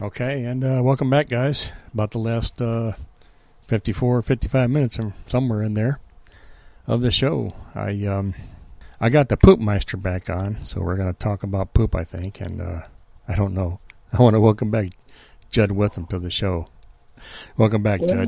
Okay, and welcome back, guys. About the last 54, 55 minutes, or somewhere in there, of the show. I got the Poopmeister back on, so we're going to talk about poop, I think, and I don't know. I want to welcome back Judd Witham to the show. Welcome back, Judd.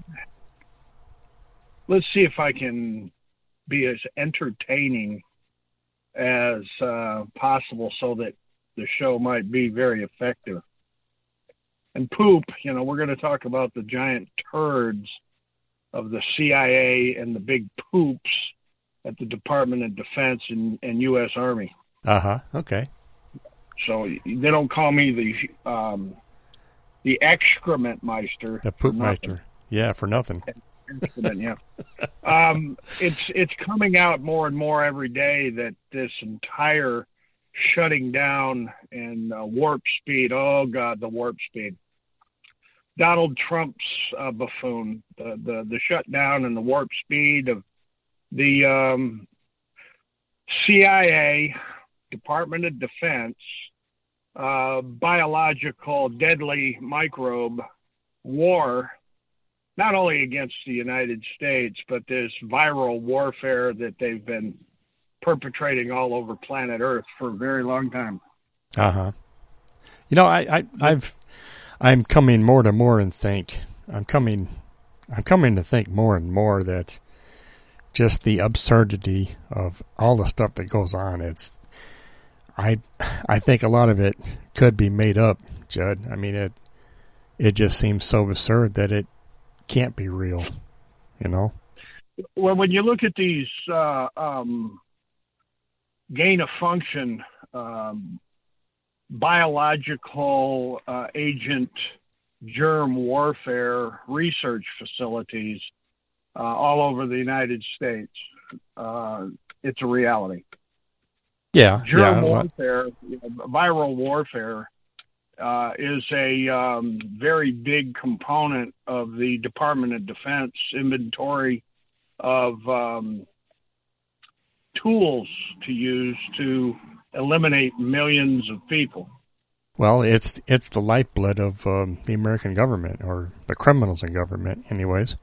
Let's see if I can be as entertaining as possible so that the show might be very effective. And poop, we're going to talk about the giant turds of the CIA and the big poops at the Department of Defense and U.S. Army. Okay. So they don't call me the excrement meister. The poop meister. Yeah, for nothing. Excrement, yeah. It's coming out more and more every day that this entire shutting down and warp speed. Oh God, the warp speed. Donald Trump's buffoon. The shutdown and the warp speed of the CIA, Department of Defense, biological deadly microbe war, not only against the United States, but this viral warfare that they've been perpetrating all over planet Earth for a very long time. I'm coming more to more and think I'm coming to think more and more that just the absurdity of all the stuff that goes on. I think a lot of it could be made up, Judd. I mean, it just seems so absurd that it can't be real, Well, when you look at these gain of function biological agent germ warfare research facilities all over the United States, it's a reality. Yeah, germ warfare, viral warfare is a very big component of the Department of Defense inventory of tools to use to eliminate millions of people. Well, it's the lifeblood of the American government, or the criminals in government, anyways.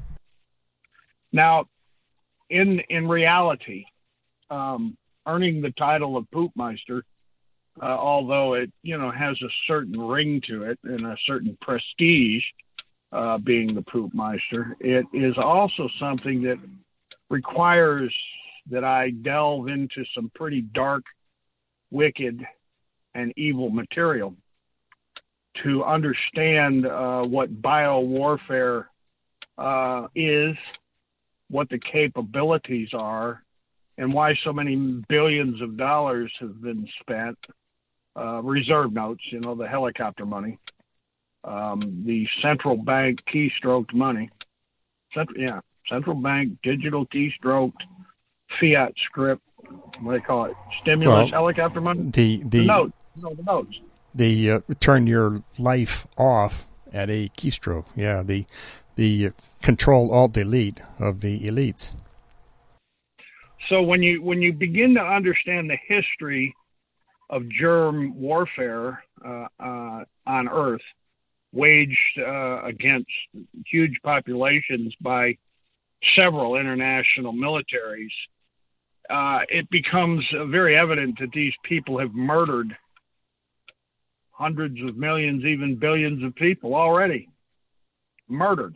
Now, in reality, earning the title of Poopmeister, although it has a certain ring to it and a certain prestige, being the Poopmeister, it is also something that requires that I delve into some pretty dark, wicked, and evil material to understand what biowarfare is, what the capabilities are, and why so many billions of dollars have been spent. Reserve notes, the helicopter money, the central bank keystroked money. Central bank digital keystroked fiat script. What do they call it? Stimulus helicopter money? The notes. The notes. The turn your life off at a keystroke. Yeah, the Control Alt Delete of the elites. So when you begin to understand the history of germ warfare on Earth, waged against huge populations by several international militaries, it becomes very evident that these people have murdered hundreds of millions, even billions of people already. Murdered.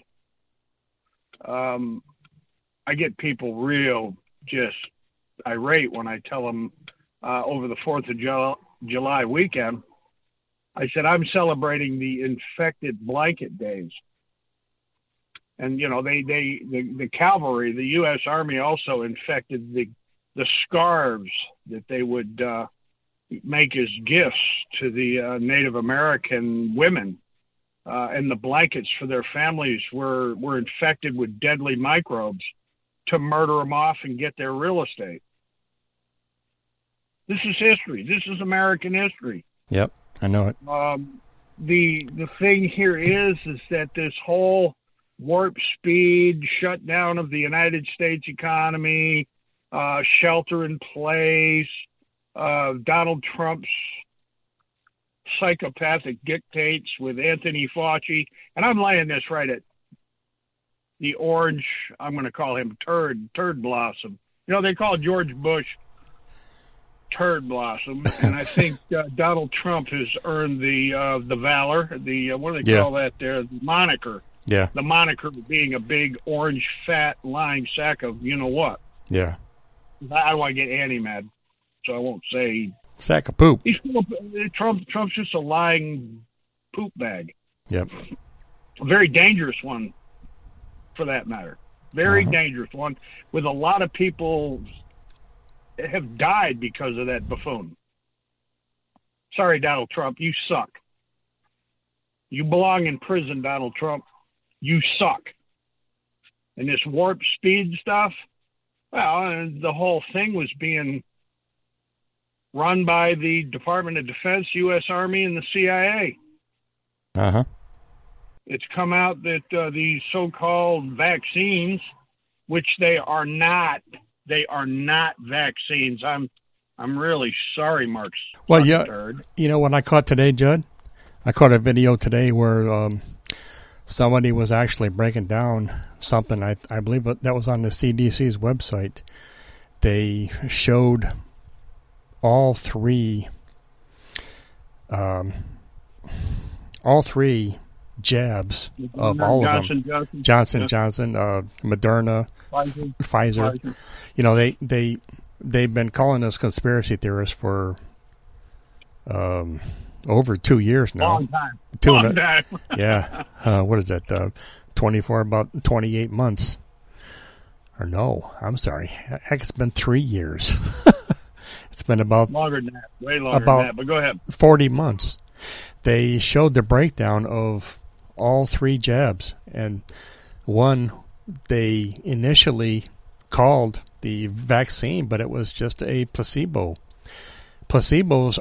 I get people real just irate when I tell them over the 4th of July weekend, I said, I'm celebrating the infected blanket days. And, the cavalry, the U.S. Army also infected the scarves that they would make as gifts to the Native American women. And the blankets for their families were infected with deadly microbes to murder them off and get their real estate. This is history. This is American history. Yep, I know it. The thing here is that this whole warp speed shutdown of the United States economy, shelter in place, Donald Trump's psychopathic dictates with Anthony Fauci, and I'm laying this right at the orange. I'm going to call him Turd Blossom. They call George Bush Turd Blossom, and I think Donald Trump has earned the valor, what do they call that there, the moniker. Yeah. The moniker of being a big, orange, fat, lying sack of you-know-what. Yeah. I don't want to get Annie mad, so I won't say... Sack of poop. Trump's just a lying poop bag. Yep. A very dangerous one, for that matter. Very dangerous one, with a lot of people have died because of that buffoon. Sorry, Donald Trump, you suck. You belong in prison, Donald Trump. You suck. And this warp speed stuff, well, the whole thing was being run by the Department of Defense, U.S. Army, and the CIA. Uh-huh. It's come out that these so-called vaccines, which they are not vaccines. I'm really sorry, Mark. Well, yeah, what I caught today, Judd? I caught a video today where somebody was actually breaking down something. I believe that was on the CDC's website. They showed all three jabs of all of them. Johnson, Moderna, Pfizer. They've been calling us conspiracy theorists for over 2 years now. Long time. Yeah. What is that? 24, about 28 months. Or no, I'm sorry. Heck, it's been 3 years. It's been about longer than that, way longer than that. But go ahead. 40 months. They showed the breakdown of all three jabs, and one they initially called the vaccine, but it was just a placebo. Placebos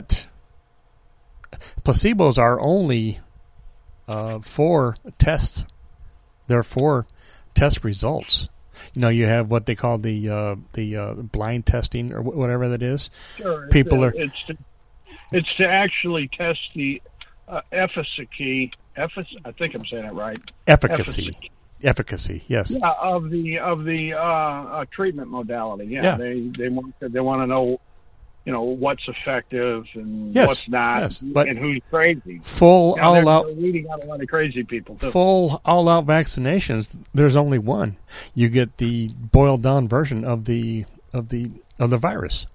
are only for tests. They're for test results. You have what they call the blind testing or whatever that is. Sure, it's to actually test the efficacy. I think I'm saying it right. Efficacy. Yes. Yeah, of the treatment modality. Yeah. They want to know, what's effective and what's not, and who's crazy. They're weeding out a lot of crazy people too. Full all-out vaccinations. There's only one. You get the boiled-down version of the virus.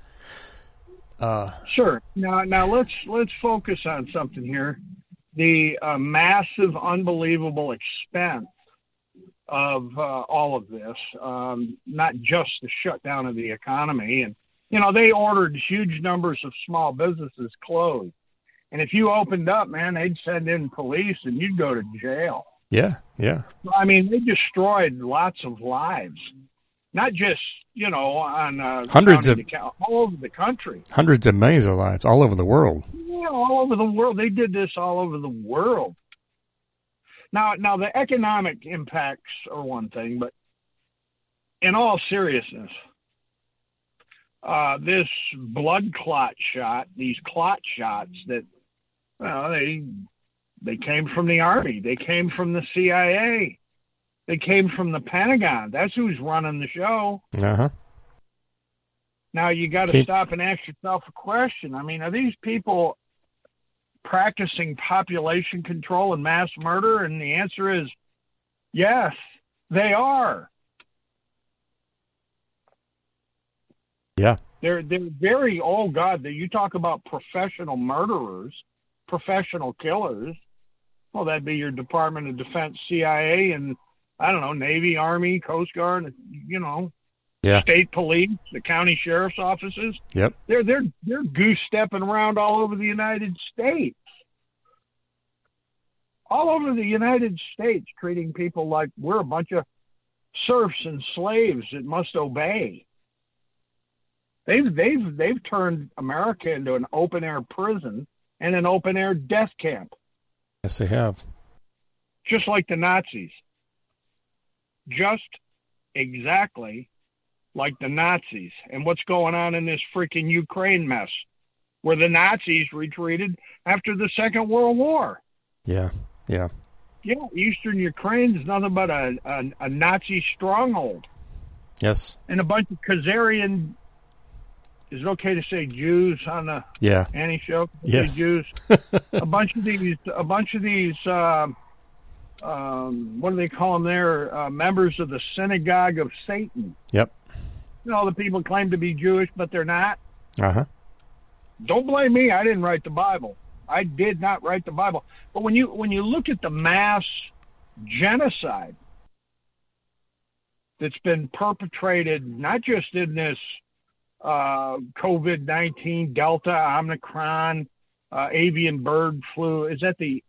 Sure. Now let's focus on something here. The massive, unbelievable expense of all of this, not just the shutdown of the economy. And, they ordered huge numbers of small businesses closed. And if you opened up, man, they'd send in police and you'd go to jail. Yeah, yeah. I mean, they destroyed lots of lives, not just, on hundreds of all over the country. Hundreds of millions of lives all over the world. Yeah, all over the world. They did this all over the world. Now the economic impacts are one thing, but in all seriousness, this blood clot shot, these clot shots that, they came from the Army, they came from the CIA, they came from the Pentagon. That's who's running the show. Uh-huh. Now you got to stop and ask yourself a question. I mean, are these people practicing population control and mass murder? And the answer is yes, they are. Yeah. They're very, oh God, you talk about professional murderers, professional killers. Well, that'd be your Department of Defense, CIA, and I don't know, Navy, Army, Coast Guard, state police, the county sheriff's offices. Yep. They're goose stepping around all over the United States. All over the United States, treating people like we're a bunch of serfs and slaves that must obey. They've turned America into an open air prison and an open air death camp. Yes, they have. Just like the Nazis. Just exactly like the Nazis. And what's going on in this freaking Ukraine mess? where the Nazis retreated after the Second World War. Yeah. Yeah, eastern Ukraine is nothing but a Nazi stronghold. Yes. And a bunch of Khazarian, is it okay to say Jews on the Annie show? Yes. Jews. a bunch of these, what do they call them there? Members of the Synagogue of Satan. Yep. You know, the people claim to be Jewish, but they're not. Uh-huh. Don't blame me. I didn't write the Bible. I did not write the Bible. But when you look at the mass genocide that's been perpetrated, not just in this COVID-19, Delta, Omicron, avian bird flu, is that the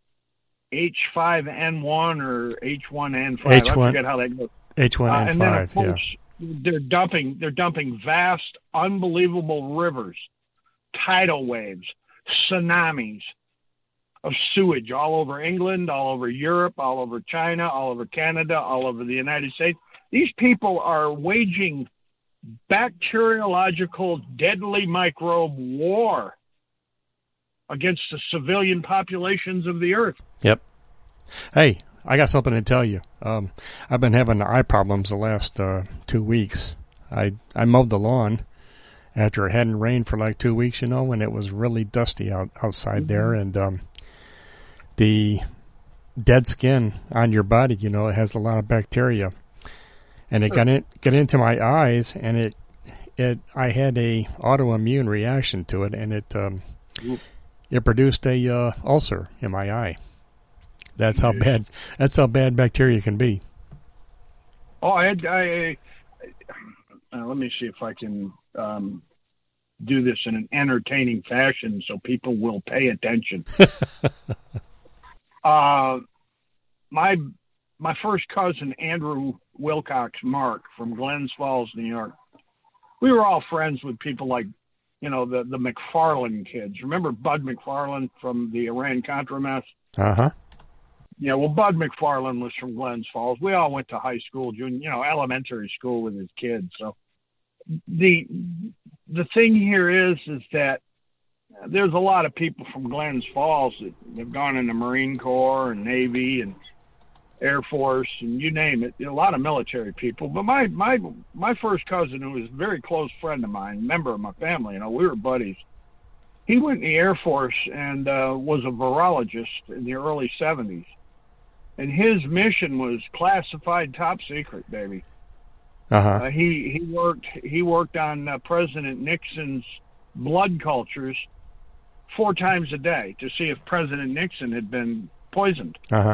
H5N1 or H1N5? I forget how that goes. H1N5, and then, of course, they're dumping vast, unbelievable rivers, tidal waves, tsunamis of sewage all over England, all over Europe, all over China, all over Canada, all over the United States. These people are waging bacteriological deadly microbe war against the civilian populations of the earth. Yep. Hey, I got something to tell you. I've been having eye problems the last 2 weeks. I mowed the lawn after it hadn't rained for like 2 weeks, and it was really dusty outside there, and the dead skin on your body, it has a lot of bacteria, and it got into my eyes, and I had a autoimmune reaction to it, and it produced a ulcer in my eye. That's how bad bacteria can be. Oh, let me see if I can do this in an entertaining fashion so people will pay attention. My first cousin, Andrew Wilcox Mark from Glens Falls, New York, we were all friends with people like, the McFarland kids. Remember Bud McFarland from the Iran-Contra mess? Uh-huh. Yeah, well, Bud McFarland was from Glens Falls. We all went to high school, elementary school with his kids. So the thing here is that there's a lot of people from Glens Falls that have gone in the Marine Corps and Navy and Air Force and you name it. A lot of military people. But my first cousin, who was a very close friend of mine, member of my family, we were buddies. He went in the Air Force and was a virologist in the early 70s. And his mission was classified top secret, baby. Uh-huh. He worked on President Nixon's blood cultures 4 times a day to see if President Nixon had been poisoned. Uh-huh.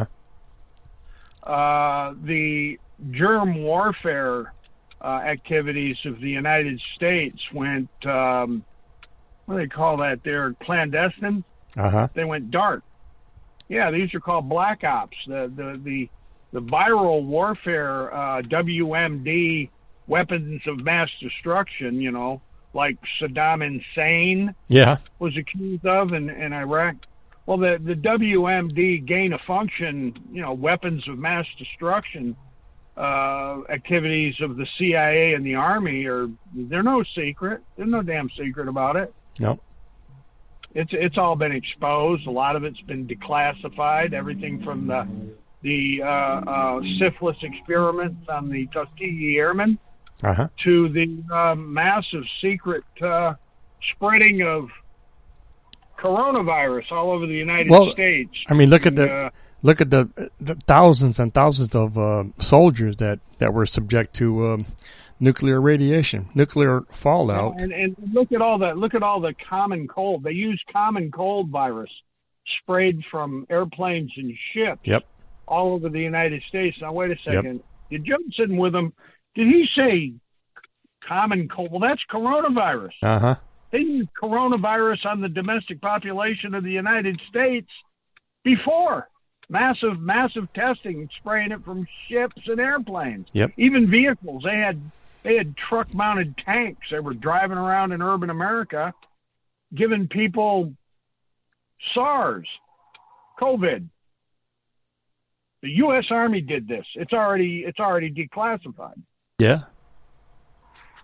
The germ warfare activities of the United States went, what do they call that? They're clandestine. Uh-huh. They went dark. Yeah, these are called black ops. The viral warfare, WMD, weapons of mass destruction, like Saddam Hussein was accused of in Iraq. Well, the WMD gain of function, weapons of mass destruction activities of the CIA and the Army they're no secret. There's no damn secret about it. Nope. It's all been exposed. A lot of it's been declassified. Everything from the syphilis experiments on the Tuskegee Airmen to the massive secret spreading of coronavirus all over the United States. I mean, look at the thousands and thousands of soldiers that were subject to nuclear radiation, nuclear fallout. And look at all the common cold. They use common cold virus sprayed from airplanes and ships all over the United States. Now, wait a second. Did Johnson with them, did he say common cold? Well, that's coronavirus. Uh-huh. They used coronavirus on the domestic population of the United States before. Massive testing, spraying it from ships and airplanes. Yep. Even vehicles. They had truck-mounted tanks. They were driving around in urban America, giving people SARS, COVID. The U.S. Army did this. It's already declassified. Yeah.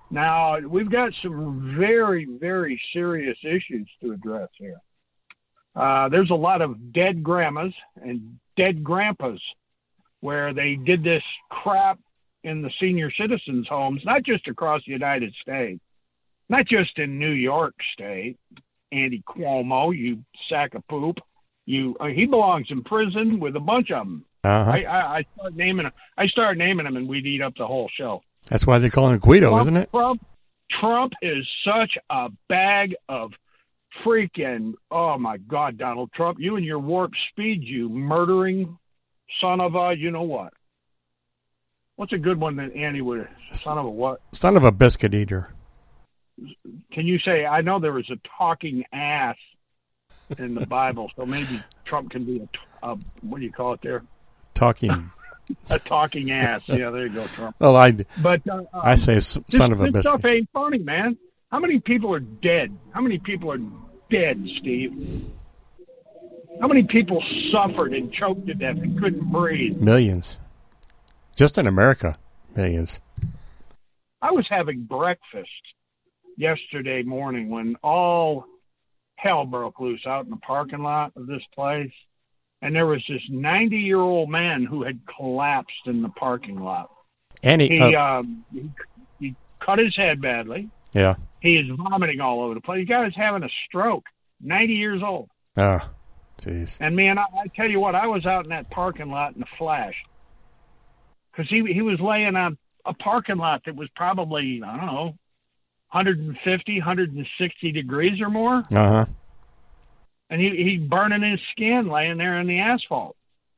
Now, we've got some very, very serious issues to address here. There's a lot of dead grandmas and dead grandpas where they did this crap in the senior citizens' homes, not just across the United States, not just in New York State. Andy Cuomo, you sack of poop. He belongs in prison with a bunch of them. Uh-huh. I start naming them. And we'd eat up the whole show. That's why they call him Guido, isn't it? Trump is such a bag of freaking, oh my God, Donald Trump, you and your warp speed, you murdering son of a, you know what? What's a good one that Andy would, son of a what? Son of a biscuit eater. Can you say, I know there was a talking ass in the Bible, so maybe Trump can be a what do you call it there? Talking. A talking ass. Yeah, there you go, Trump. Well, I say son of a biscuit. This stuff ain't funny, man. How many people are dead? How many people are dead, Steve? How many people suffered and choked to death and couldn't breathe? Millions. Just in America, millions. I was having breakfast yesterday morning when all hell broke loose out in the parking lot of this place. And there was this 90-year-old man who had collapsed in the parking lot. And he cut his head badly. Yeah. He is vomiting all over the place. The guy is having a stroke, 90 years old. Oh, jeez. And, man, I tell you what, I was out in that parking lot in a flash. Because he was laying on a parking lot that was probably, I don't know, 150, 160 degrees or more. Uh-huh. And he burning his skin laying there in the asphalt.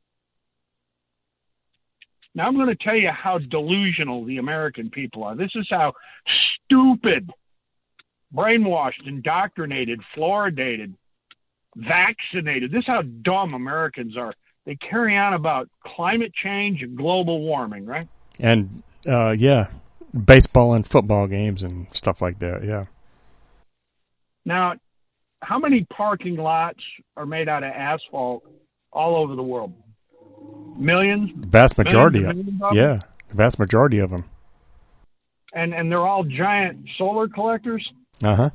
Now I'm going to tell you how delusional the American people are. This is how stupid, brainwashed, indoctrinated, fluoridated, vaccinated. This is how dumb Americans are. They carry on about climate change and global warming, right? And, baseball and football games and stuff like that, yeah. Now, how many parking lots are made out of asphalt all over the world? Millions? Vast majority of them. Yeah, the vast majority of them. And they're all giant solar collectors? Uh-huh.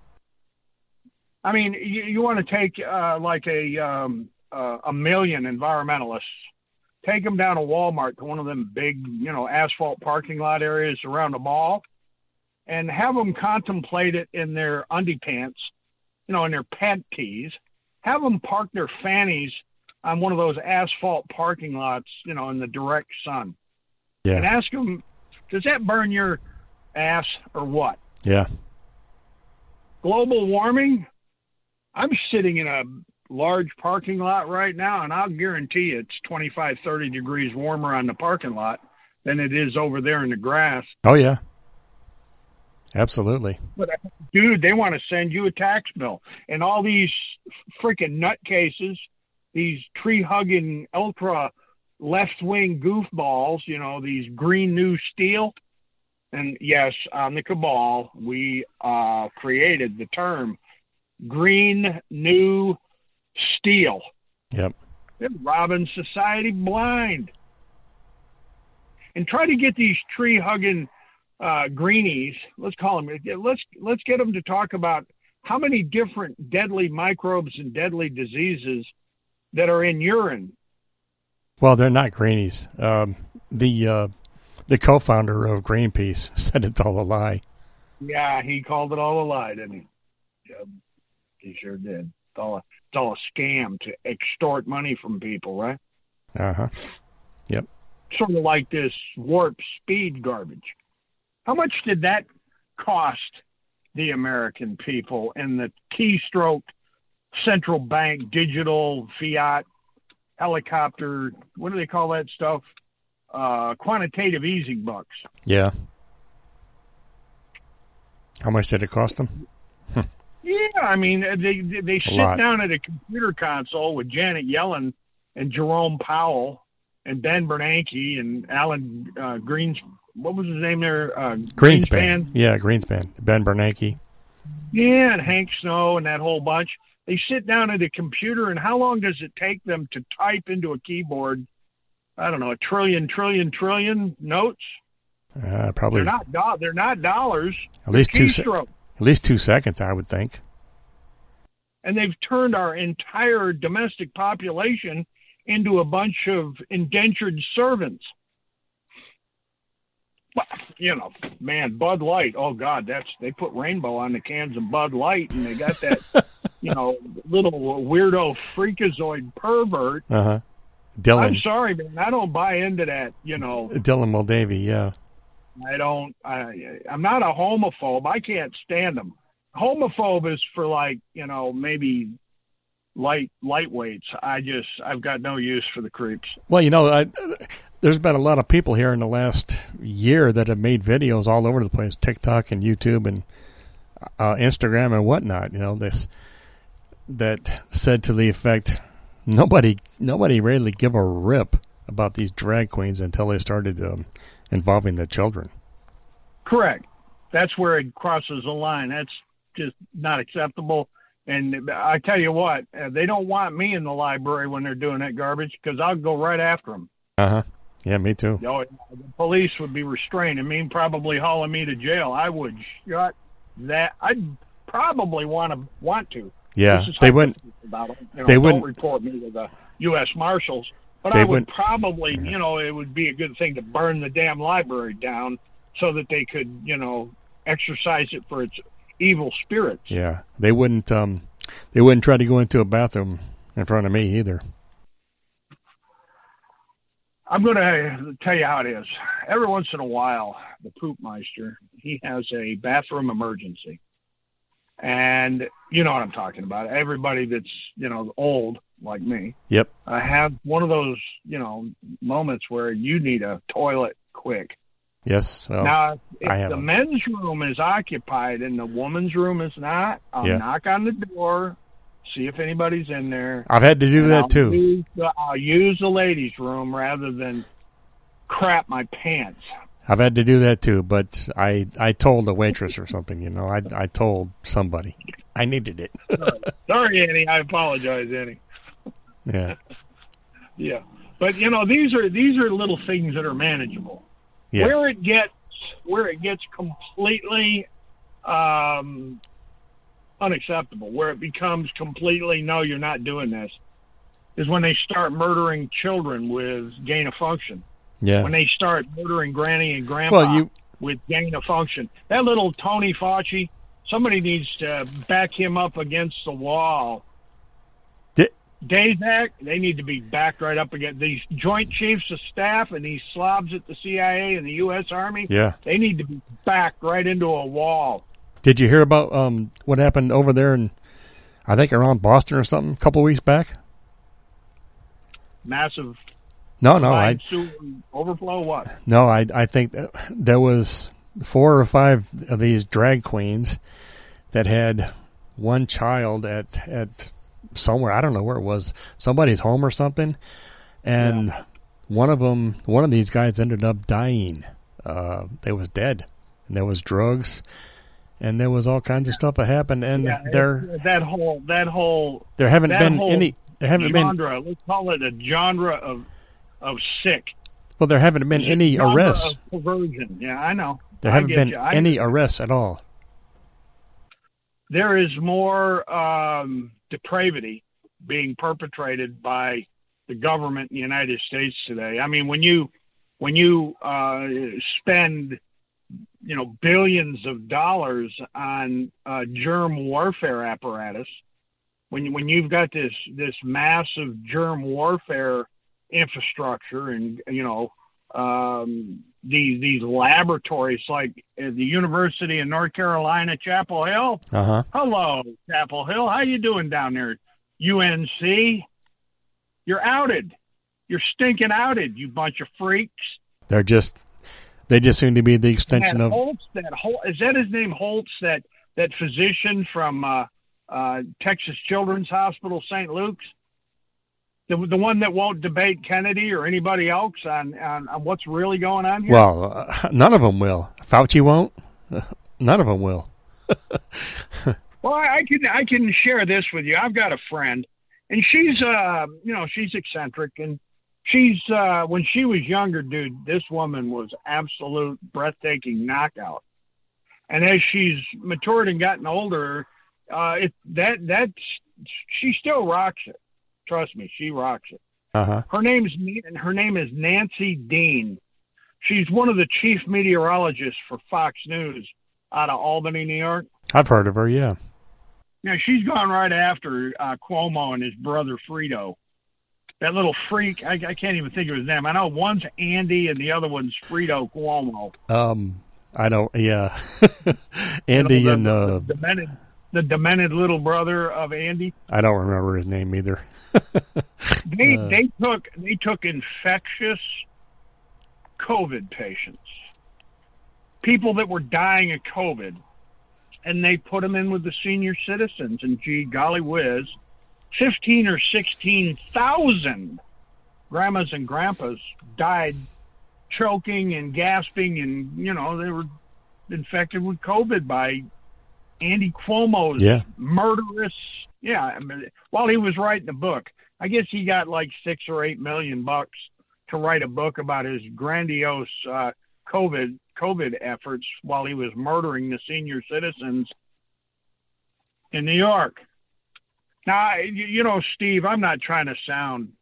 I mean, you want to take like a million environmentalists, take them down to Walmart to one of them big, asphalt parking lot areas around the mall, and have them contemplate it in their underpants, in their panties. Have them park their fannies on one of those asphalt parking lots, in the direct sun. Yeah. And ask them, does that burn your ass or what? Yeah. Global warming? I'm sitting in a large parking lot right now, and I'll guarantee you it's 25, 30 degrees warmer on the parking lot than it is over there in the grass. Oh, yeah. Absolutely. But, dude, they want to send you a tax bill. And all these freaking nutcases, these tree-hugging, ultra-left-wing goofballs, these green new steel. And, yes, on the cabal, we created the term green new steel. Yep. They're robbing society blind. And try to get these tree-hugging greenies, let's call them, let's get them to talk about how many different deadly microbes and deadly diseases that are in urine. Well, they're not greenies. The co-founder of Greenpeace said it's all a lie. Yeah, he called it all a lie, didn't he? Yep, he sure did. It's all a scam to extort money from people, right? Uh-huh. Yep. Sort of like this warp speed garbage. How much did that cost the American people in the keystroke central bank digital fiat helicopter? What do they call that stuff? Quantitative easing bucks. Yeah. How much did it cost them? Yeah, I mean, they sit down at a computer console with Janet Yellen and Jerome Powell and Ben Bernanke and Alan what was his name there? Greenspan. Yeah, Greenspan. Ben Bernanke. Yeah, and Hank Snow and that whole bunch. They sit down at a computer, and how long does it take them to type into a keyboard, I don't know, a trillion notes? Probably They're not dollars. at least Keystroke. at least 2 seconds, I would think. And they've turned our entire domestic population into a bunch of indentured servants. But, man, Bud Light. Oh God, they put rainbow on the cans of Bud Light, and they got that, little weirdo freakazoid pervert. Dylan. I'm sorry, man. I don't buy into that. Dylan Mulvaney. Yeah. I don't. I'm not a homophobe. I can't stand them. Homophobe is for maybe lightweights. I've got no use for the creeps. Well, there's been a lot of people here in the last year that have made videos all over the place, TikTok and YouTube and Instagram and whatnot. That said to the effect, nobody really give a rip about these drag queens until they started involving the children. Correct. That's where it crosses the line. That's just not acceptable. And I tell you what, they don't want me in the library when they're doing that garbage, because I'll go right after them. Yeah, me too. The police would be restraining me and probably hauling me to jail. I would shut that. I'd probably want to. Yeah, they wouldn't. They wouldn't report me to the U.S. Marshals, but I would probably, it would be a good thing to burn the damn library down so that they could, exercise it for its evil spirits. Yeah, they wouldn't try to go into a bathroom in front of me either. I'm going to tell you how it is. Every once in a while, the Poopmeister, he has a bathroom emergency. And you know what I'm talking about. Everybody that's, old like me. Yep. Have one of those, moments where you need a toilet quick. Yes. Well, now, if the men's room is occupied and the woman's room is not, I'll knock on the door, see if anybody's in there. I've had to do that too. I'll use the ladies' room rather than crap my pants. I've had to do that too, but I told the waitress or something, I told somebody. I needed it. Sorry, Annie. I apologize, Annie. Yeah. Yeah. But, these are little things that are manageable. Yeah. Where it gets completely unacceptable, where it becomes completely, no, you're not doing this, is when they start murdering children with gain of function. Yeah. When they start murdering granny and grandpa with gain of function. That little Tony Fauci, somebody needs to back him up against the wall. Dazak, they need to be backed right up against these Joint Chiefs of Staff and these slobs at the CIA and the U.S. Army. Yeah. They need to be backed right into a wall. Did you hear about what happened over there in, I think, around Boston or something a couple of weeks back? Massive. No, overflow. What? No, I think there was 4 or 5 of these drag queens that had one child at somewhere, I don't know where it was, somebody's home or something, and one of these guys ended up dying. They was dead, and there was drugs, and there was all kinds of stuff that happened, and there haven't been any genre. Let's call it a genre of sick. Well, there haven't been any arrests. Of perversion. Yeah, I know. There haven't been any arrests at all. There is more depravity being perpetrated by the government in the United States today. I mean, when you spend billions of dollars on germ warfare apparatus, when you've got this massive germ warfare infrastructure and these laboratories like the University of North Carolina, Chapel Hill. Hello, Chapel Hill. How you doing down there? UNC? You're outed. You're stinking outed, you bunch of freaks. They just seem to be the extension of Holtz. Is that his name, Holtz? That physician from Texas Children's Hospital, St. Luke's. The one that won't debate Kennedy or anybody else on what's really going on here? Well, none of them will. Fauci won't. None of them will. Well, I can share this with you. I've got a friend, and she's she's eccentric, and She's when she was younger, dude, this woman was absolute breathtaking knockout. And as she's matured and gotten older, she still rocks it. Trust me, she rocks it. Uh-huh. Her name is Nancy Dean. She's one of the chief meteorologists for Fox News out of Albany, New York. I've heard of her, yeah. Now, she's gone right after Cuomo and his brother Frito. That little freak, I can't even think of his name. I know one's Andy and the other one's Frito Cuomo. I don't, yeah. Andy and the demented little brother of Andy. I don't remember his name either. They took infectious COVID patients, people that were dying of COVID, and they put them in with the senior citizens. And gee golly whiz, 15 or 16,000 grandmas and grandpas died choking and gasping, and they were infected with COVID by Andy Cuomo's murderous. Yeah, I mean, while he was writing the book, I guess he got like $6 or $8 million to write a book about his grandiose COVID efforts while he was murdering the senior citizens in New York. Now, Steve, I'm not trying to sound,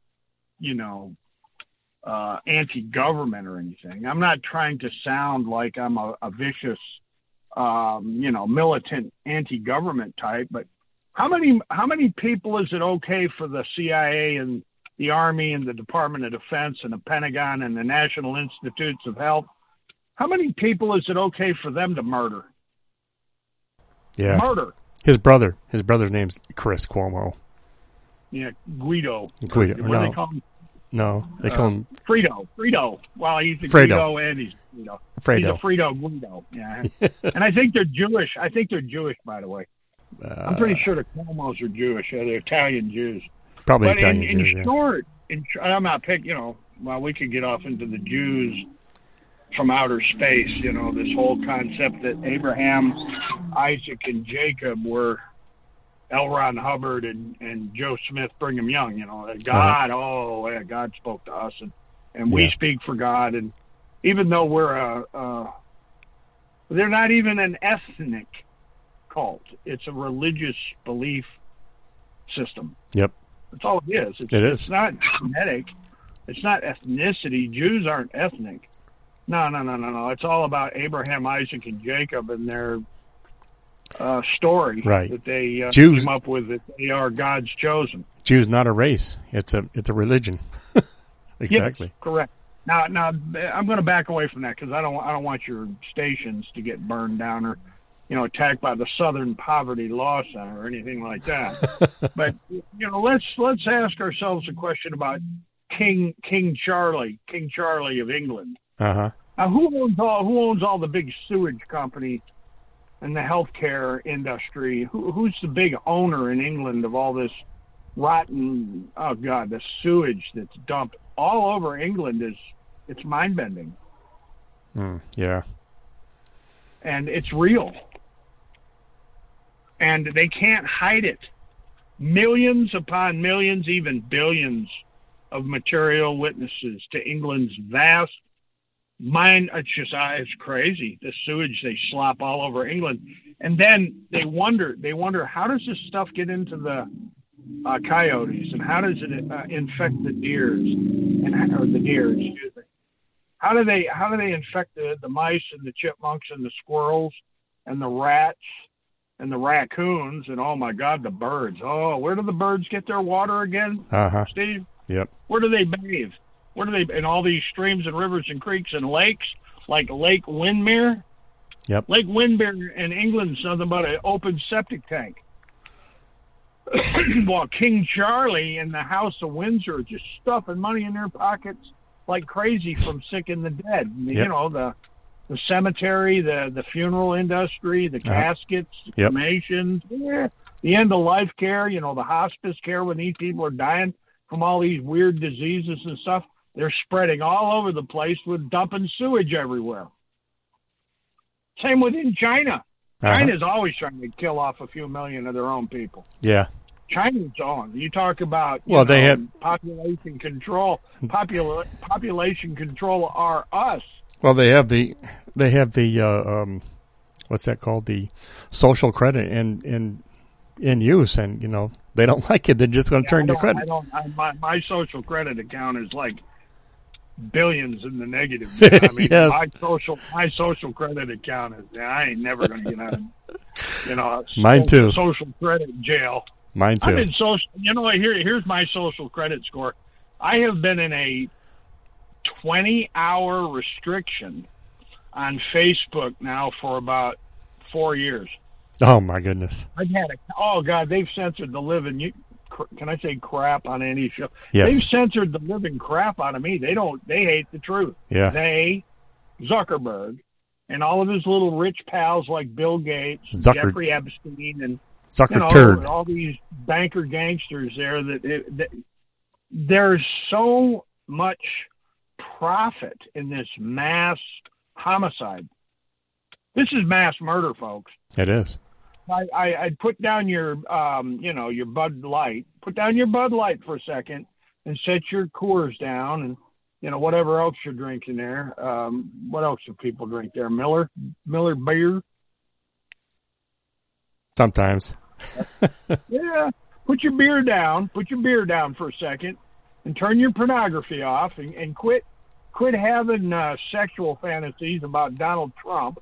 anti-government or anything. I'm not trying to sound like I'm a vicious, militant anti-government type. But how many people is it okay for the CIA and the Army and the Department of Defense and the Pentagon and the National Institutes of Health? How many people is it okay for them to murder? Yeah. Murder. His brother's name's Chris Cuomo. Yeah, Guido. No. What do they call him? No, they call him Frito. Well, he's a Fredo. Guido and he's Frito. Fredo. He's a Frito Guido. Yeah. And I think they're Jewish. By the way. I'm pretty sure the Cuomos are Jewish. They're Italian Jews. Probably but Italian in Jews, short, I'm not picking, well, we could get off into the Jews from outer space, this whole concept that Abraham, Isaac, and Jacob were L. Ron Hubbard and Joe Smith Brigham Young, that God, God spoke to us, and we speak for God. And even though they're not even an ethnic cult, it's a religious belief system. Yep. That's all it is. It's not genetic. It's not ethnicity. Jews aren't ethnic. No. It's all about Abraham, Isaac, and Jacob and their story that they came up with, that they are God's chosen. Jews not a race. It's a religion. Exactly. Yes, correct. Now I'm going to back away from that because I don't want your stations to get burned down or attacked by the Southern Poverty Law Center or anything like that. But let's ask ourselves a question about King Charlie of England. Uh-huh. Now, who owns all the big sewage companies and the healthcare industry? Who's the big owner in England of all this rotten? Oh God, the sewage that's dumped all over England it's mind bending. Yeah. And it's real. And they can't hide it. Millions upon millions, even billions of material witnesses to England's vast it's crazy. The sewage they slop all over England. And then they wonder how does this stuff get into the coyotes, and how does it infect the deers or the deer, excuse me. How do they infect the mice and the chipmunks and the squirrels and the rats and the raccoons and, oh my God, the birds. Oh, where do the birds get their water again, Steve? Yep. Where do they bathe? Where do they, in all these streams and rivers and creeks and lakes, like Lake Windermere? Yep. Lake Windermere in England is nothing but an open septic tank. Well, King Charlie and the House of Windsor are just stuffing money in their pockets like crazy from sick and the dead. Yep. The cemetery, the funeral industry, the caskets, the cremations, the end-of-life care, the hospice care when these people are dying from all these weird diseases and stuff. They're spreading all over the place with dumping sewage everywhere. Same within China. China's always trying to kill off a few million of their own people. Yeah. China's on. You talk about they have population control. Population control are us. Well, they have the what's that called? The social credit in use, and they don't like it. They're just going to turn your credit. My social credit account is like billions in the negative. I mean, yes. my social credit account is. I ain't never going to get out of mine too. Social credit jail. Mine too. I'm in social. Here's my social credit score. I have been in a 20-hour restriction on Facebook now for about 4 years. Oh my goodness! I've had they've censored the living. Can I say crap on any show? Yes. They've censored the living crap out of me. They hate the truth. Yeah. Zuckerberg, and all of his little rich pals like Bill Gates, Jeffrey Epstein, and turd. all these banker gangsters there. There's so much profit in this mass homicide. This is mass murder, folks. It is. I'd put down your Bud Light. Put down your Bud Light for a second and set your Coors down and, whatever else you're drinking there. What else do people drink there? Miller beer? Sometimes. Yeah. Put your beer down for a second and turn your pornography off and quit having sexual fantasies about Donald Trump.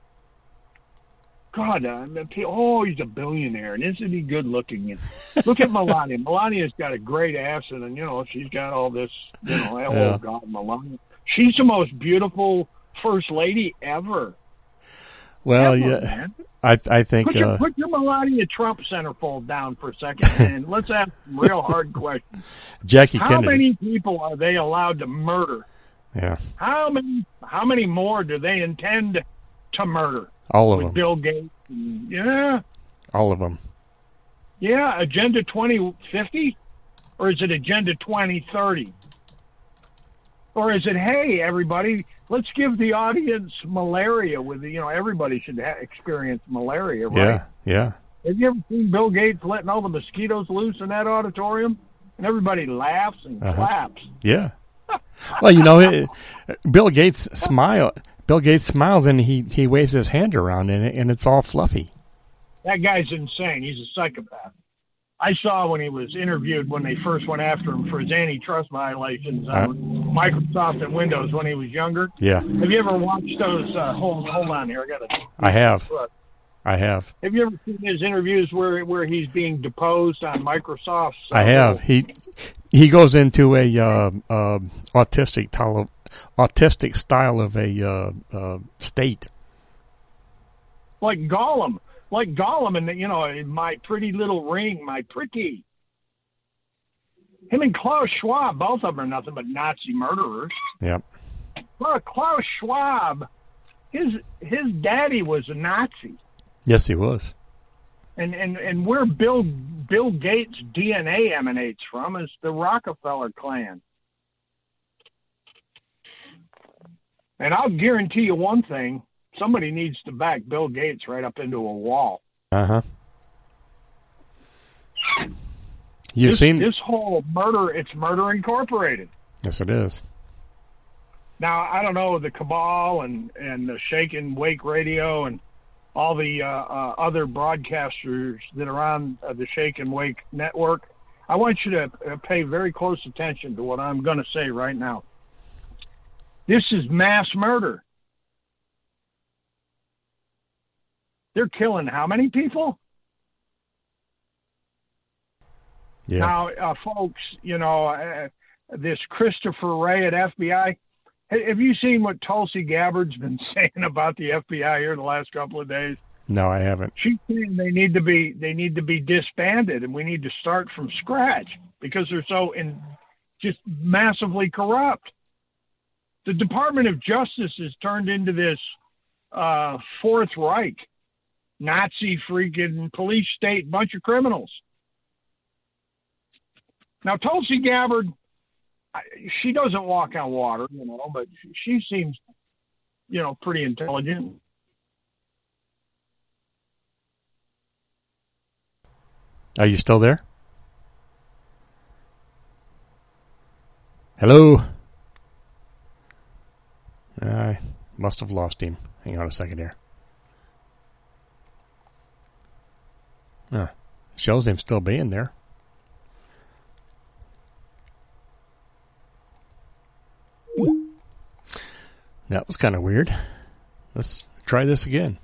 God, he's a billionaire, and isn't he good looking? And look at Melania. Melania's got a great ass, and she's got all this. Oh God, Melania. She's the most beautiful first lady ever. Well, man. I think put your Melania Trump centerfold down for a second, and let's ask some real hard questions. Jackie How Kennedy. many people are they allowed to murder? Yeah. How many more do they intend to murder? All of with them. Bill Gates. Yeah. All of them. Yeah, Agenda 2050? Or is it Agenda 2030? Or is it, hey, everybody, let's give the audience malaria with everybody should experience malaria, right? Yeah. Have you ever seen Bill Gates letting all the mosquitoes loose in that auditorium? And everybody laughs and claps. Yeah. Well, Bill Gates smiles and he waves his hand around and it's all fluffy. That guy's insane. He's a psychopath. I saw when he was interviewed when they first went after him for his antitrust violations on Microsoft and Windows when he was younger. Yeah. Have you ever watched those? Hold on here. I have. Have you ever seen his interviews where he's being deposed on Microsoft? I have. He goes into a autistic style of a state. Like Gollum, and My Pretty Little Ring, My Pretty. Him and Klaus Schwab, both of them are nothing but Nazi murderers. Yep. Well, Klaus Schwab, his daddy was a Nazi. Yes, he was. And where Bill Gates' DNA emanates from is the Rockefeller clan. And I'll guarantee you one thing, somebody needs to back Bill Gates right up into a wall. Uh-huh. You've seen this whole murder, it's Murder Incorporated. Yes, it is. Now, I don't know, the Cabal and the Shake and Wake Radio and all the other broadcasters that are on the Shake and Wake network, I want you to pay very close attention to what I'm going to say right now. This is mass murder. They're killing how many people? Yeah. Now, folks, this Christopher Wray at FBI, have you seen what Tulsi Gabbard's been saying about the FBI here the last couple of days? No, I haven't. She's saying they need to be disbanded, and we need to start from scratch because they're so just massively corrupt. The Department of Justice has turned into this Fourth Reich, Nazi freaking police state bunch of criminals. Now, Tulsi Gabbard, she doesn't walk on water, but she seems, pretty intelligent. Are you still there? Hello? I must have lost him. Hang on a second here. Shows him still being there. That was kind of weird. Let's try this again.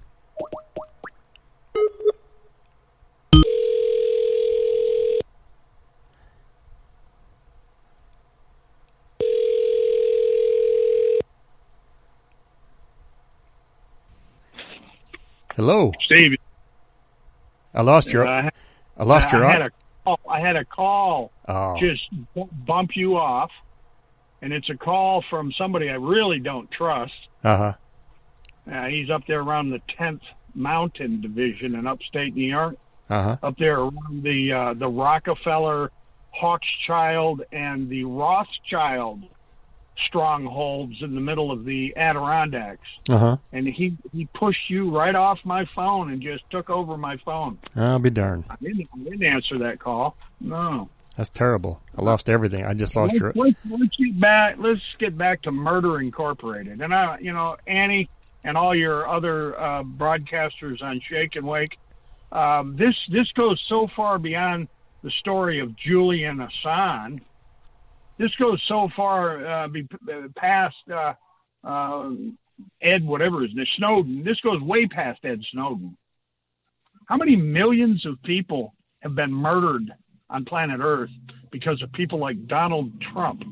Hello, Steve. I lost your. I had a call. Oh. Just bump you off, and it's a call from somebody I really don't trust. He's up there around the 10th Mountain Division in upstate New York. Up there around the Rockefeller, Hawkschild, and the Rothschild strongholds in the middle of the Adirondacks. And he pushed you right off my phone and just took over my phone. I'll be darned. I didn't answer that call. No. That's terrible. I lost everything. I just lost your... Let's get back to Murder Incorporated. And, Annie and all your other broadcasters on Shake and Wake, this goes so far beyond the story of Julian Assange. This goes so far past Ed, whatever his name, Snowden. This goes way past Ed Snowden. How many millions of people have been murdered on planet Earth because of people like Donald Trump?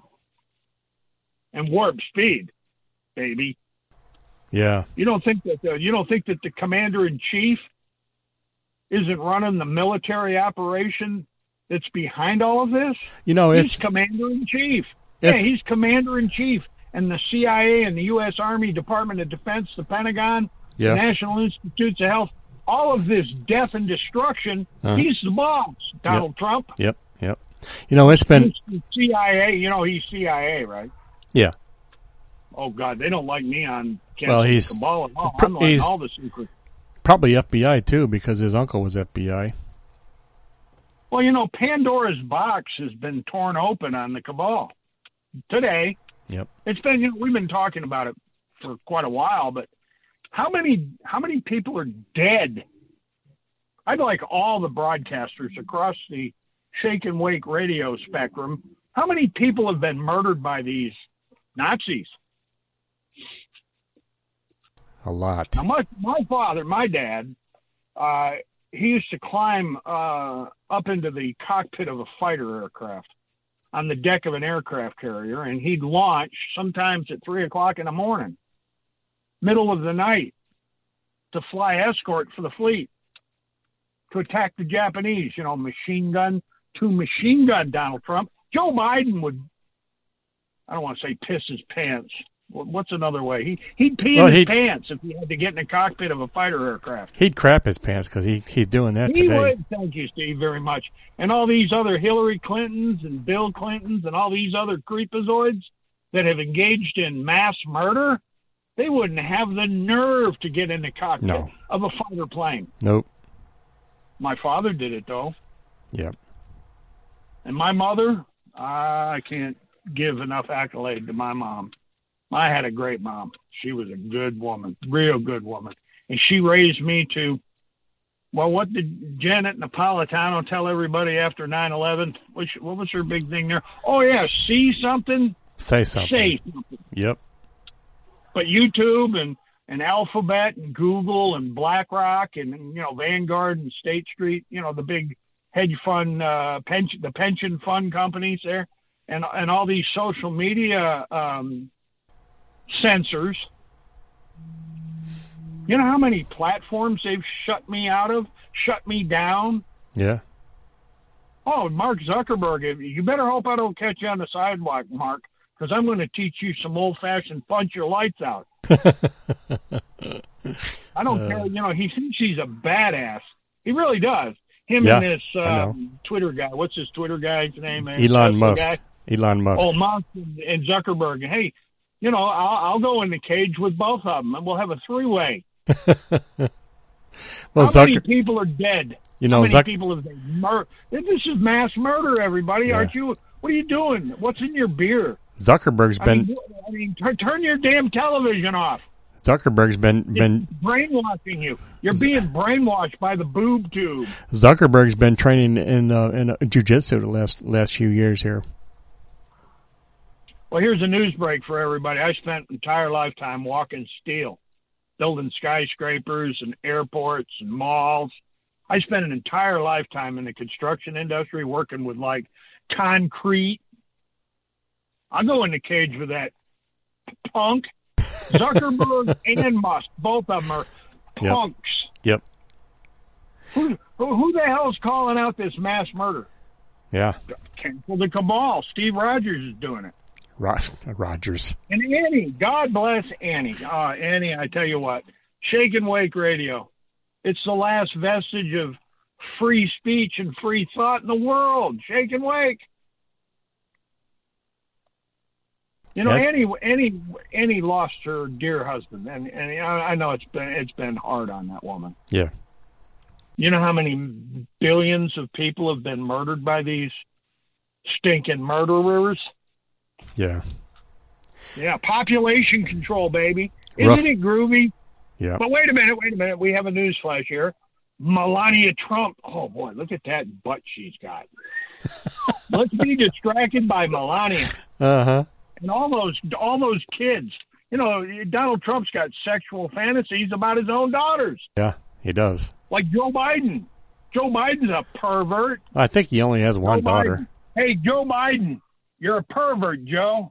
And warp speed, baby. Yeah. You don't think that the commander-in-chief isn't running the military operation that's behind all of this? He's commander-in-chief. Yeah, he's commander-in-chief. And the CIA and the U.S. Army, Department of Defense, the Pentagon, the National Institutes of Health, all of this death and destruction, he's the boss, Donald Trump. Yep. It's been... He's CIA. He's CIA, right? Yeah. Oh, God, they don't like me on he's Cabal at all. I'm like all the secrets. Probably FBI, too, because his uncle was FBI. Well, Pandora's box has been torn open on the Cabal today. Yep. It's been, we've been talking about it for quite a while, but how many people are dead? I'd like all the broadcasters across the Shake and Wake radio spectrum. How many people have been murdered by these Nazis? A lot. Now, my dad, he used to climb up into the cockpit of a fighter aircraft on the deck of an aircraft carrier, and he'd launch sometimes at 3 o'clock in the morning, middle of the night, to fly escort for the fleet, to attack the Japanese, machine gun Donald Trump. Joe Biden would, I don't want to say piss his pants. What's another way? He'd pee in his pants if he had to get in the cockpit of a fighter aircraft. He'd crap his pants because he's doing that today. He would. Thank you, Steve, very much. And all these other Hillary Clintons and Bill Clintons and all these other creepazoids that have engaged in mass murder, they wouldn't have the nerve to get in the cockpit of a fighter plane. Nope. My father did it, though. Yep. And my mother, I can't give enough accolade to my mom. I had a great mom. She was a good woman, real good woman. And she raised me to, well, what did Janet Napolitano tell everybody after 9/11? What was her big thing there? Oh, yeah, see something? Say something. Say something. Yep. But YouTube and Alphabet and Google and BlackRock and, Vanguard and State Street, the big hedge fund, the pension fund companies there, and all these social media censors. You know how many platforms they've shut me down? Yeah. Oh, Mark Zuckerberg, you better hope I don't catch you on the sidewalk, Mark, because I'm going to teach you some old-fashioned punch your lights out. I don't care. He thinks he's a badass. He really does. Him and this Twitter guy. What's his Twitter guy's name? Elon Musk. Elon Musk. Oh, Musk and Zuckerberg. Hey, I'll go in the cage with both of them, and we'll have a three-way. Well, how many people are dead? How many people have been murdered? This is mass murder, everybody. Yeah. Aren't you? What are you doing? What's in your beer? Zuckerberg's been turn your damn television off. Zuckerberg's been brainwashing you. You're being brainwashed by the boob tube. Zuckerberg's been training in jiu-jitsu the last few years here. Well, here's a news break for everybody. I spent an entire lifetime walking steel, building skyscrapers and airports and malls. I spent an entire lifetime in the construction industry working with, like, concrete. I'll go in the cage with that punk. Zuckerberg and Musk, both of them are punks. Yep. Who the hell's calling out this mass murder? Yeah. Cancel the cabal. Steve Rogers is doing it. Rogers. And Annie, God bless Annie. Annie, I tell you what, Shake and Wake Radio. It's the last vestige of free speech and free thought in the world. Shake and Wake. You know, Annie lost her dear husband, and I know it's been hard on that woman. Yeah. You know how many billions of people have been murdered by these stinking murderers? Yeah. Yeah, population control, baby. Isn't it groovy? Yeah. But wait a minute. We have a news flash here. Melania Trump. Oh, boy, look at that butt she's got. Let's be distracted by Melania. Uh-huh. And all those kids. You know, Donald Trump's got sexual fantasies about his own daughters. Yeah, he does. Like Joe Biden. Joe Biden's a pervert. I think he only has one daughter. Hey, Joe Biden, you're a pervert, Joe.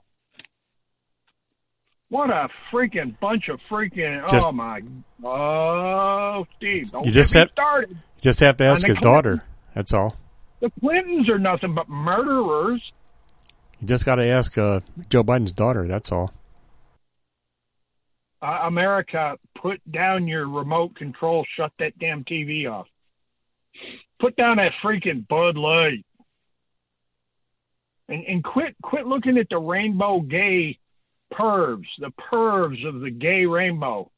What a freaking bunch of freaking... Steve, don't get me started. You just have to ask his daughter. That's all. The Clintons are nothing but murderers. You just got to ask Joe Biden's daughter. That's all. America, put down your remote control. Shut that damn TV off. Put down that freaking Bud Light. And quit looking at the rainbow gay pervs, the pervs of the gay rainbow.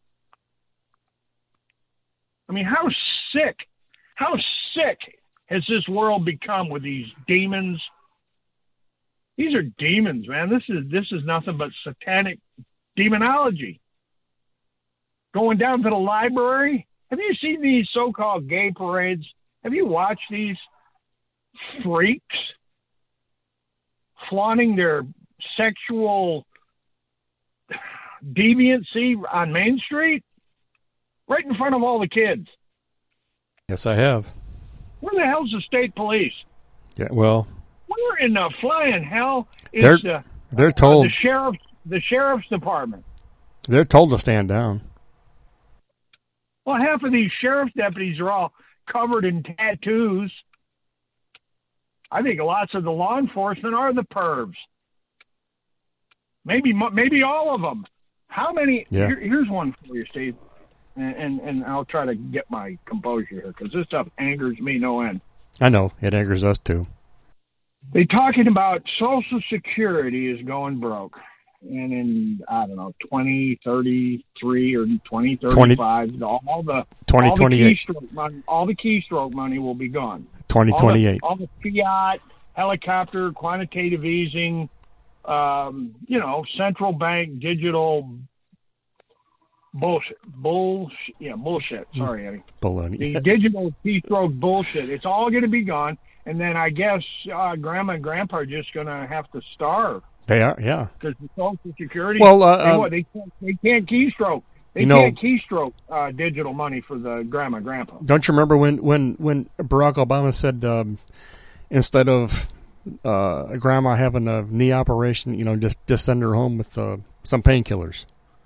I mean, how sick has this world become with these demons? These are demons, man. This is nothing but satanic demonology. Going down to the library. Have you seen these so-called gay parades? Have you watched these freaks flaunting their sexual deviancy on Main Street? Right in front of all the kids. Yes, I have. Where the hell's the state police? Yeah, well... Where in the flying hell is they're told the sheriff's department? They're told to stand down. Well, half of these sheriff's deputies are all covered in tattoos. I think lots of the law enforcement are the pervs. Maybe all of them. How many? Yeah. Here's one for you, Steve, and I'll try to get my composure here because this stuff angers me no end. I know it angers us too. They're talking about Social Security is going broke. And in, I don't know, 2033 or 2035, all the keystroke money will be gone. 2028. All the fiat, helicopter, quantitative easing, central bank digital bullshit. Sorry, Eddie. Baloney. The digital keystroke bullshit. It's all going to be gone. And then I guess Grandma and Grandpa are just going to have to starve. They are, yeah. Because the Social Security, well, they can't keystroke. They can't keystroke digital money for the Grandma and Grandpa. Don't you remember when Barack Obama said instead of Grandma having a knee operation, just send her home with some painkillers?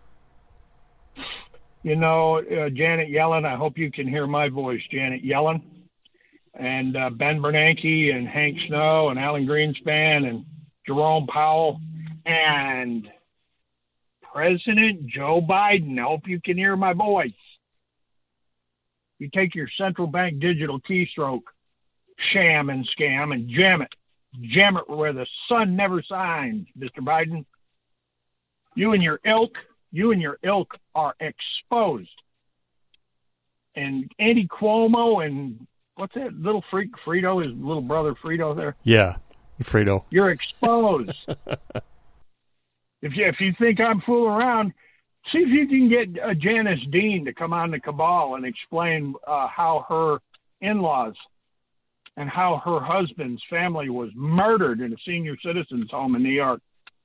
Janet Yellen, I hope you can hear my voice, Janet Yellen. And Ben Bernanke and Hank Snow and Alan Greenspan and Jerome Powell and President Joe Biden. I hope you can hear my voice. You take your central bank digital keystroke sham and scam and jam it where the sun never shines, Mr. Biden. You and your ilk are exposed. And Andy Cuomo and what's that little freak Frito, his little brother Frito there? Yeah. Fredo. You're exposed. If you think I'm fooling around, see if you can get Janice Dean to come on the Cabal and explain how her in-laws and how her husband's family was murdered in a senior citizens home in New York.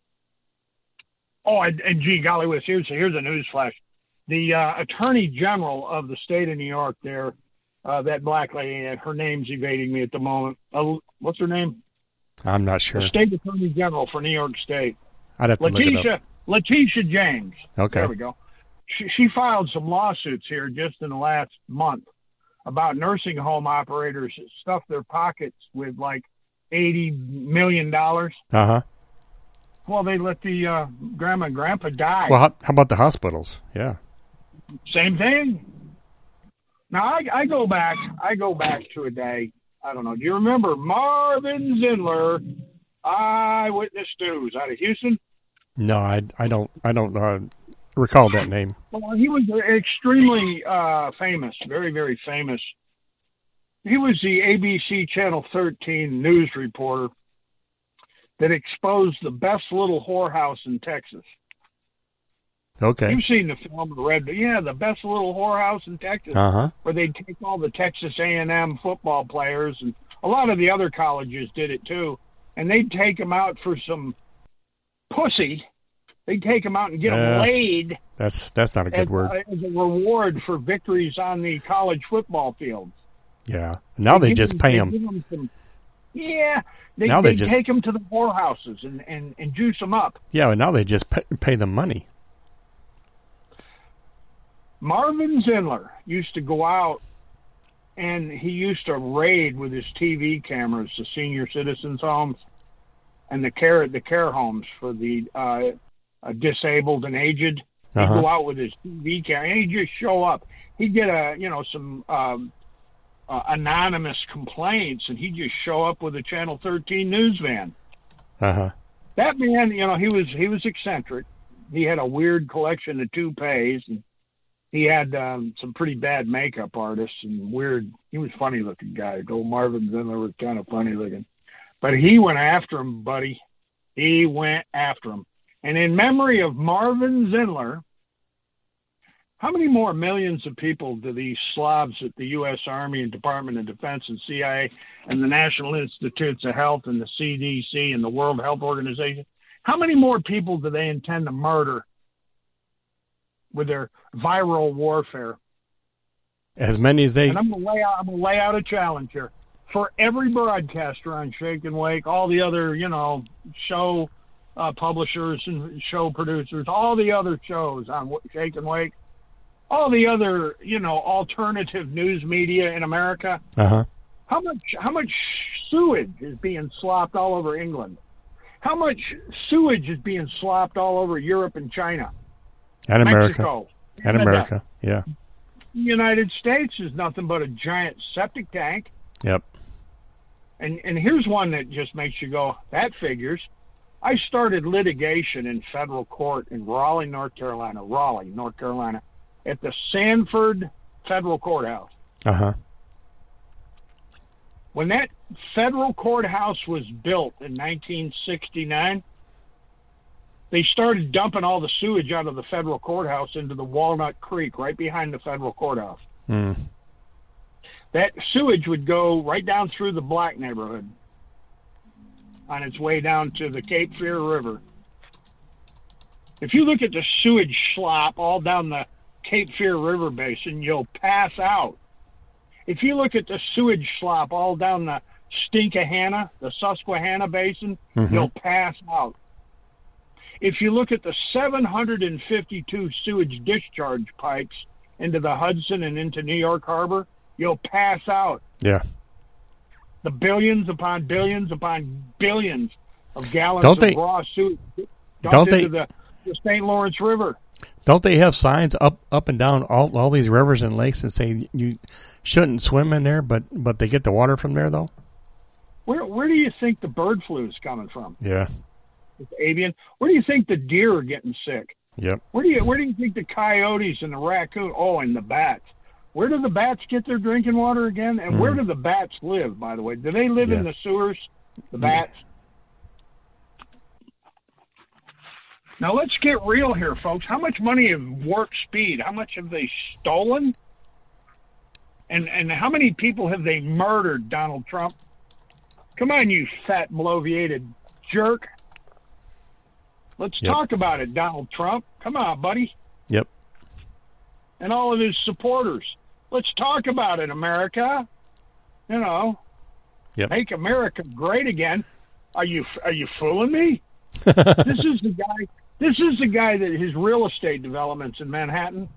Oh, and gee golly whiz, here's a news flash. The Attorney General of the state of New York there, that black lady, and her name's evading me at the moment. What's her name? I'm not sure. The State Attorney General for New York State. I'd have to look it up. Letitia James. Okay. There we go. She filed some lawsuits here just in the last month about nursing home operators that stuff their pockets with like $80 million. Uh-huh. Well, they let the grandma and grandpa die. Well, how about the hospitals? Yeah. Same thing. Now, I go back to a day, I don't know, do you remember Marvin Zindler, Eyewitness News out of Houston? No, I don't recall that name. Well, he was extremely famous, very, very famous. He was the ABC Channel 13 news reporter that exposed the best little whorehouse in Texas. Okay. You've seen the film, the best little whorehouse in Texas, where they take all the Texas A&M football players, and a lot of the other colleges did it too, and they'd take them out for some pussy. They'd take them out and get them laid. That's not a good word. As a reward for victories on the college football fields. Yeah. Now they just pay them. They just take them to the whorehouses and juice them up. Yeah, and now they just pay them money. Marvin Zindler used to go out and he used to raid with his TV cameras the senior citizens' homes and the care homes for the disabled and aged. He'd go out with his TV camera and he'd just show up. He'd get some anonymous complaints, and he'd just show up with a Channel 13 news van. That man, he was eccentric. He had a weird collection of toupees, and he had some pretty bad makeup artists and weird. He was a funny looking guy. Old Marvin Zindler was kind of funny looking, but he went after him, buddy. He went after him. And in memory of Marvin Zindler, how many more millions of people do these slobs at the U.S. Army and Department of Defense and CIA and the National Institutes of Health and the CDC and the World Health Organization, how many more people do they intend to murder with their viral warfare? As many as they... And I'm going to lay out a challenge here. For every broadcaster on Shake and Wake, all the other, show publishers and show producers, all the other shows on Shake and Wake, all the other, alternative news media in America, how much sewage is being slopped all over England? How much sewage is being slopped all over Europe and China? And America. Mexico, and America, yeah. The United States is nothing but a giant septic tank. Yep. And here's one that just makes you go, that figures. I started litigation in federal court in Raleigh, North Carolina, at the Sanford Federal Courthouse. When that federal courthouse was built in 1969, they started dumping all the sewage out of the federal courthouse into the Walnut Creek right behind the federal courthouse. That sewage would go right down through the black neighborhood on its way down to the Cape Fear River. If you look at the sewage slop all down the Cape Fear River basin, you'll pass out. If you look at the sewage slop all down the Stinkahana, the Susquehanna basin, you'll pass out. If you look at the 752 sewage discharge pipes into the Hudson and into New York Harbor, you'll pass out. Yeah. The billions upon billions upon billions of gallons of raw sewage dumped into the St. Lawrence River. Don't they have signs up and down all these rivers and lakes and say you shouldn't swim in there, but they get the water from there, though? Where do you think the bird flu is coming from? Yeah. It's avian. Where do you think the deer are getting sick? Yep. Where do you think the coyotes and the raccoon? Oh, and the bats. Where do the bats get their drinking water again? And where do the bats live, by the way? Do they live in the sewers, the bats? Now let's get real here, folks. How much money have Warp Speed? How much have they stolen? And how many people have they murdered, Donald Trump? Come on, you fat, bloviated jerk. Let's talk about it, Donald Trump. Come on, buddy. Yep. And all of his supporters. Let's talk about it, America. You know, make America great again. Are you fooling me? This is the guy. This is the guy that his real estate developments in Manhattan.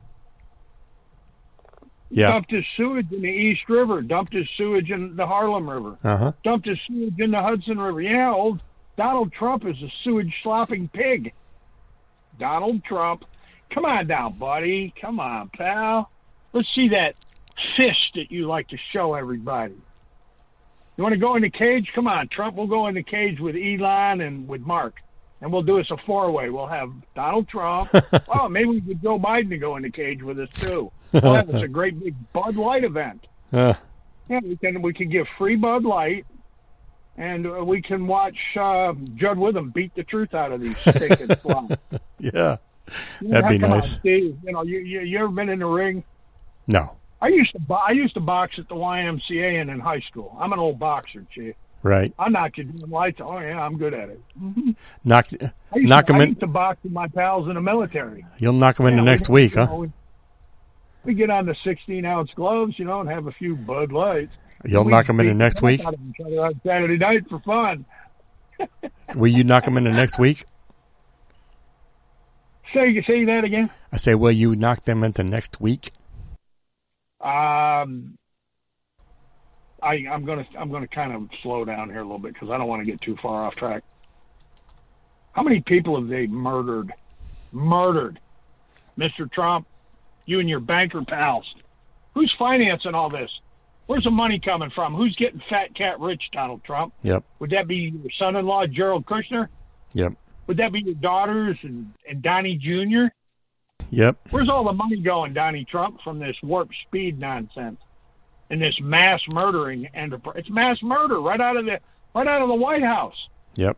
Yeah. Dumped his sewage in the East River. Dumped his sewage in the Harlem River. Dumped his sewage in the Hudson River. Yeah, old Donald Trump is a sewage slopping pig. Donald Trump. Come on down, buddy. Come on, pal. Let's see that fist that you like to show everybody. You want to go in the cage? Come on, Trump. We'll go in the cage with Elon and with Mark. And we'll do us a four-way. We'll have Donald Trump. Oh, maybe we get Joe Biden to go in the cage with us, too. We'll have us a great big Bud Light event. Yeah, we can give free Bud Light, and we can watch Judd Witham beat the truth out of these stinking flies. Yeah, that'd be nice. On, Steve. You know, you ever been in the ring? No. I used to box at the YMCA and in high school. I'm an old boxer, Chief. Right. I'll knock you down lights. Oh, yeah, I'm good at it. Mm-hmm. Knock them in. I used to box with my pals in the military. You'll knock them in the next week, huh? We get on the 16-ounce gloves, you know, and have a few Bud Lights. You'll knock them in the next week? Out of each other on Saturday night for fun. Will you knock them in the next week? Say that again? I say, will you knock them into next week? I'm gonna kind of slow down here a little bit because I don't want to get too far off track. How many people have they murdered? Murdered, Mr. Trump, you and your banker pals. Who's financing all this? Where's the money coming from? Who's getting fat cat rich, Donald Trump? Yep. Would that be your son-in-law, Gerald Kushner? Yep. Would that be your daughters and Donnie Jr.? Yep. Where's all the money going, Donnie Trump, from this Warp Speed nonsense and this mass murdering enterprise? It's mass murder right out of the White House. Yep.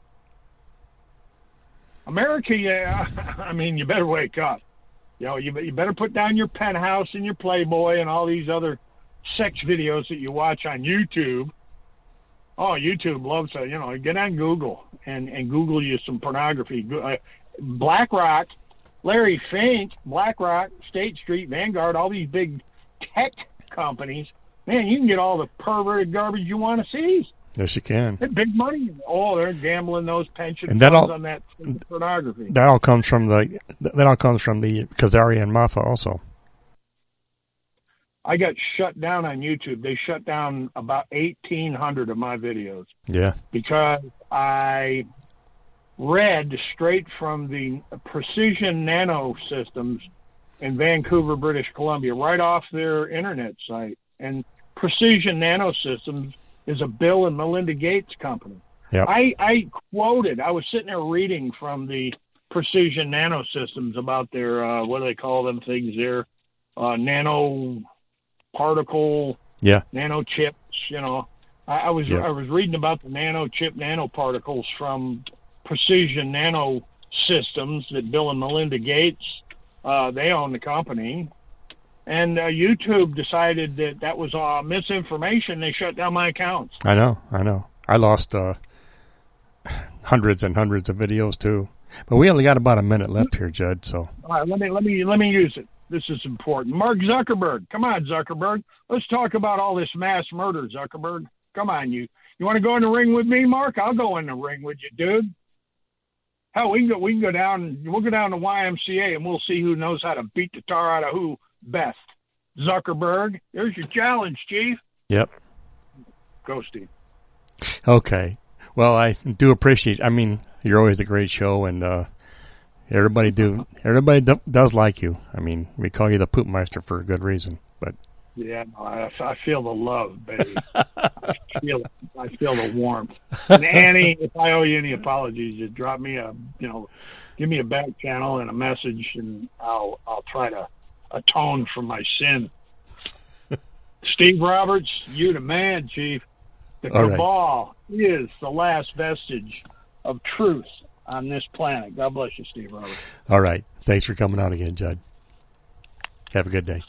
America, yeah. I mean, you better wake up. You know, you better put down your Penthouse and your Playboy and all these other sex videos that you watch on YouTube. Oh, YouTube loves to, you know, get on Google and Google you some pornography. BlackRock, Larry Fink, BlackRock, State Street, Vanguard, all these big tech companies. Man, you can get all the perverted garbage you want to see. Yes, you can. They're big money. Oh, they're gambling those pension and funds on that pornography. That all comes from the Khazarian Mafia also. I got shut down on YouTube. They shut down about 1,800 of my videos. Yeah. Because I read straight from the Precision Nano Systems in Vancouver, British Columbia, right off their internet site. And Precision Nano Systems is a Bill and Melinda Gates company. Yep. I quoted, I was sitting there reading from the Precision Nano Systems about their, what do they call them things there? Nano particle, nano chips, you know. I was reading about the nano chip nanoparticles from Precision Nano Systems that Bill and Melinda Gates, they own the company. And YouTube decided that was misinformation. They shut down my accounts. I know. I lost hundreds and hundreds of videos too. But we only got about a minute left here, Judd. So all right, let me use it. This is important. Mark Zuckerberg. Come on, Zuckerberg. Let's talk about all this mass murder, Zuckerberg. Come on, you want to go in the ring with me, Mark? I'll go in the ring with you, dude. Hell, we can go down. We'll go down to YMCA and we'll see who knows how to beat the tar out of who best. Zuckerberg, there's your challenge, Chief. Yep. Go, Steve. Okay. Well, I do appreciate. I mean, you're always a great show, and everybody does like you. I mean, we call you the Poopmeister for a good reason. But yeah, I feel the love, baby. I feel the warmth. And Annie, if I owe you any apologies, just drop me give me a back channel and a message, and I'll try to atone for my sin. Steve Roberts, you the man, Chief. The cabal is the last vestige of truth on this planet. God bless you, Steve Roberts. All right. Thanks for coming on again, Judd. Have a good day.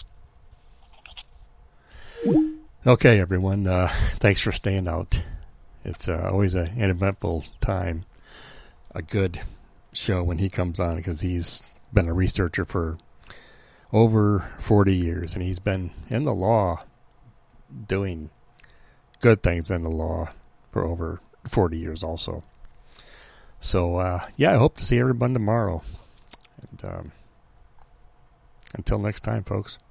Okay, everyone. Thanks for staying out. It's always an eventful time. A good show when he comes on because he's been a researcher for over 40 years, and he's been in the law doing good things in the law for over 40 years also. So, I hope to see everyone tomorrow. And until next time, folks.